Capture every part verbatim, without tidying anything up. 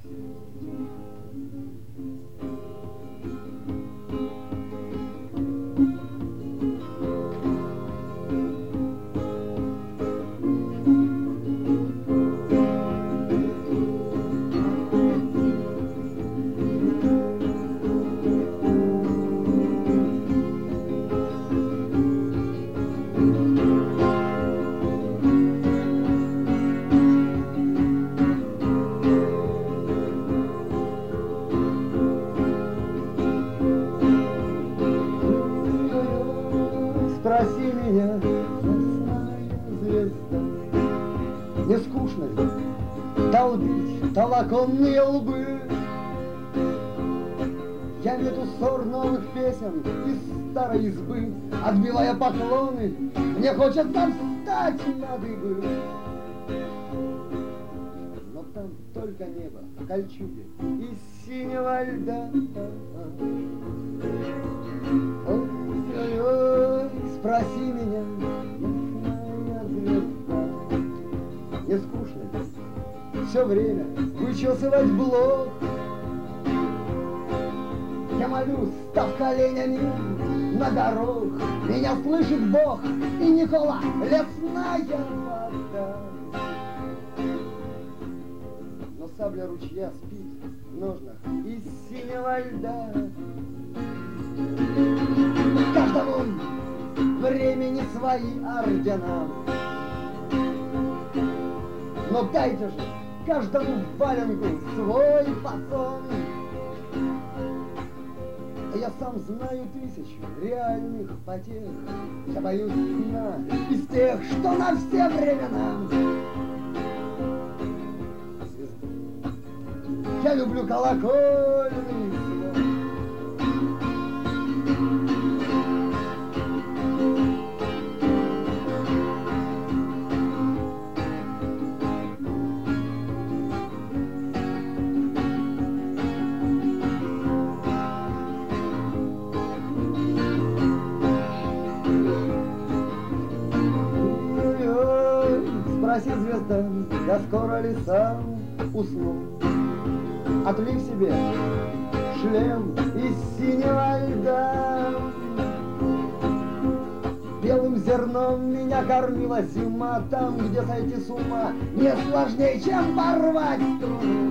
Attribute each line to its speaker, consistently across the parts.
Speaker 1: Спроси меня, ясная звезда, не скучно ли долбить толоконные лбы? Я мету ссор новых песен из старой избы, отбивая поклоны, мне хочется встать на дыбы. Но там только небо, кольчуги из синего льда. Ой-ой-ой, спроси меня, ясная звезда, не скучно ли все время вычесывать блок? Я молюсь, став коленями на горох, меня слышит Бог и Никола, лесная вода. Но сабля ручья спит в ножнах из синего льда. Каждому времени свои ордена, но дайте же каждому валенку свой фасон. Я сам знаю тысячу реальных потех, я боюсь дна из тех, что на все времена. Звезда, я люблю колокольный звон. Спроси, звезда, я скоро ли сам усну? Отлив себе шлем из синего льда. Белым зерном меня кормила зима, там, где сойти с ума не сложнее, чем порвать струну.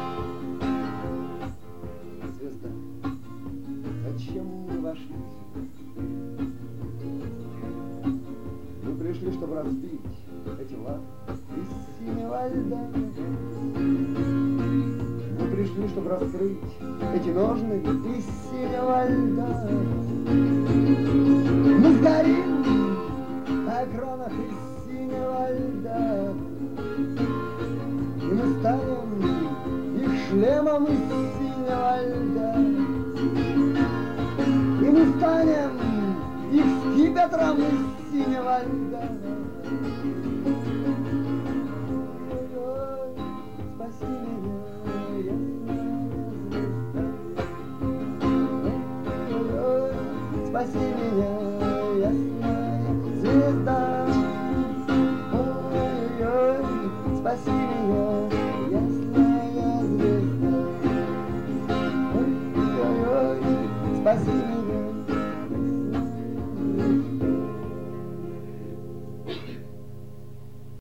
Speaker 1: Звезда, зачем мы вошли сюда? Мы пришли, чтобы разбить эти лапы из синего льда. Мы пришли, чтобы раскрыть эти ножны из синего льда. Мы сгорим на кронах из синего льда, и мы станем их шлемом из синего льда, и мы станем их скипетром из синего льда. Спаси меня, ясная звезда. Спаси